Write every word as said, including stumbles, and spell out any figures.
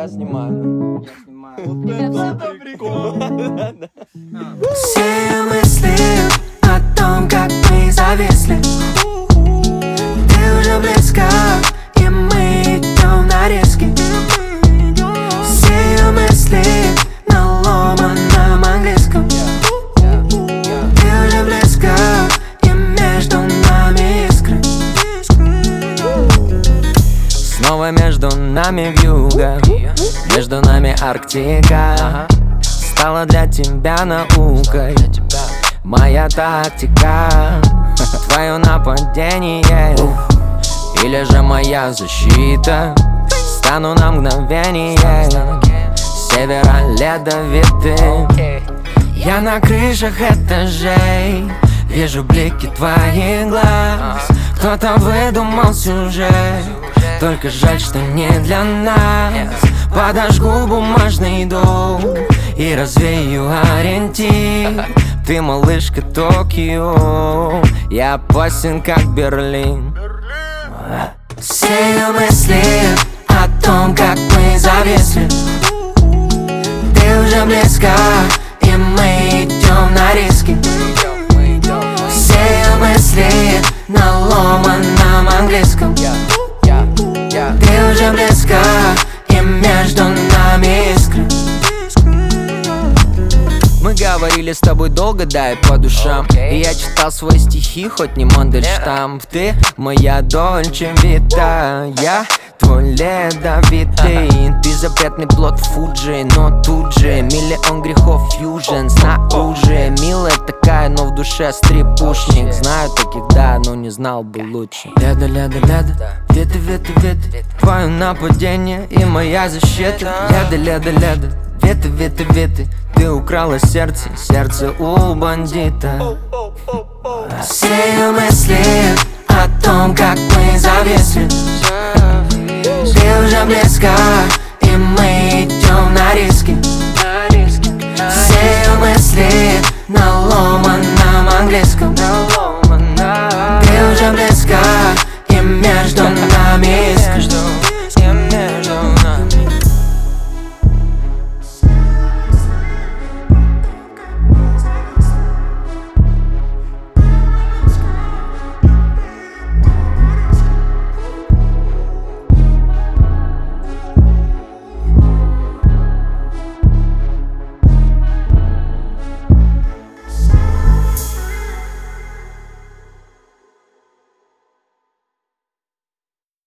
Я снимаю. Все мысли о том, как мы зависли. Ты уже близко, и мы идем на риски. Все мысли на ломаном английском. Ты уже близко, и между нами искры. Снова между нами вьюга, между нами Арктика. Стала для тебя наукой моя тактика. Твое нападение или же моя защита. Стану на мгновение севера ледовитым. Я на крышах этажей вижу блики твоих глаз. Кто-то выдумал сюжет, только жаль, что не для нас. Подожгу бумажный дом и развею ориентир. Ты малышка Токио, я опасен как Берлин. Все мысли о том, как мы зависли. Ты уже близко, и мы идем на риски. Все мысли на ломаном английском. Ты уже близко, и между нами искры. Мы говорили с тобой долго, да, и по душам. И я читал свои стихи, хоть не Мандельштам. Ты моя Дольче Вита, я твой ледовитый. Ты запретный плод Фуджи, но тут же миллион грехов фьюжн снаружи. Милая такая, но в душе стрипушник. Знаю таких, да, но не знал бы лучше. Леда, леда, леда, веты, веты, веты. Твое нападение и моя защита. Леда, леда, леда, веты, веты, веты. Ты украла сердце, сердце у бандита. Все мысли о том, как мы зависли. Ты уже близко, и мы идем на риски. Все мысли на ломаном английском. Ты уже близко, и между нами